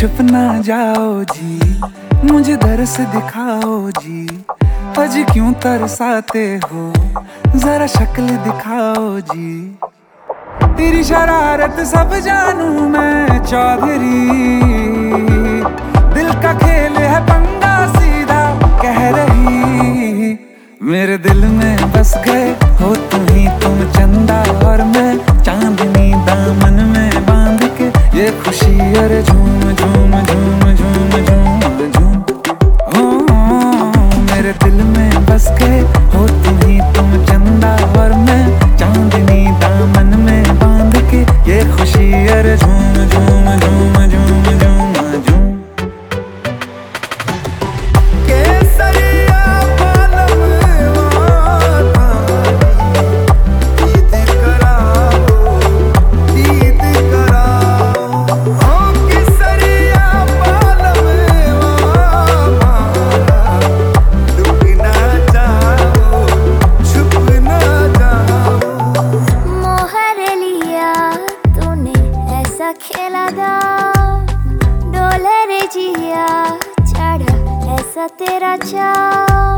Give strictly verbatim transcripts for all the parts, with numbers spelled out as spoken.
छुप ना जाओ जी, मुझे दरस दिखाओ जी। आज क्यों तरसाते हो, जरा शक्ल दिखाओ जी। तेरी शरारत सब जानू मैं चौधरी, दिल का खेल है पंगा सीधा कह रही। मेरे दिल में बस गए हो तुम ही तुम, चंदा और मैं चांदनी दामन में बांध के ये खुशी अरे झूम झूम झूम झूम झूम झूम। हो मेरे दिल में बस गए हो तुम ही तुम, चंदा और मैं चांदनी दामन में बांध के ये खुशी अरे झूम झूम झूम झूम झूम झूम। खेला दा डोले रे जिया, चढ़ा ऐसा तेरा चाव।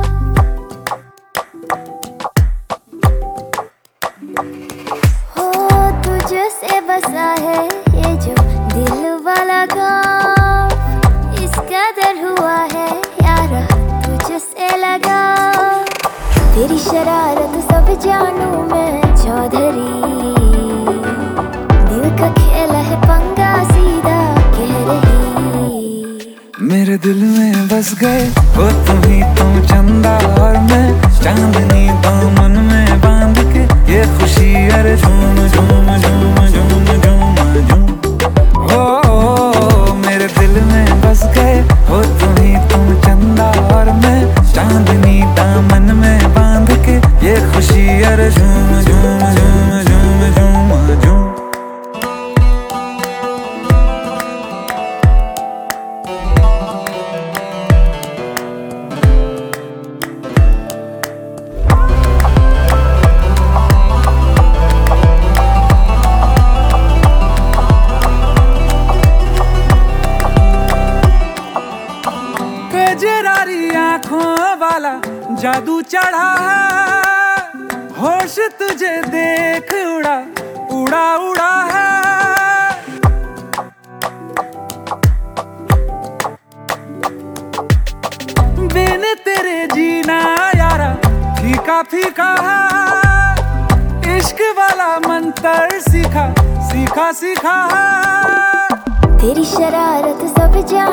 हो तुझसे बसा है ये जो दिल वाला गाँव, इस कदर हुआ है यारा तुझसे लगा। तेरी शरारत सब जानू मैं चौधरी, दिल का खेला है पंगा सीधा कह रही। मेरे दिल में बस गए हो तुम ही तुम, चंदा और मैं चांदनी दामन में बांध के ये खुशी अरे झूम झूम झूम झूम झूम झूम। हो मेरे दिल में बस गए हो तुम ही तुम, चंदा और मैं चांदनी दामन में बांध के ये खुशी अरे झूम झूम झूम झूम झूम झूम। कजरारी आंखों वाला जादू चढ़ा है, होश तुझे देख उड़ा उड़ा उड़ा है। बिन तेरे जीना यारा फीका फीका है, इश्क वाला मंत्र सीखा सीखा सीखा है। तेरी शरारत सब जान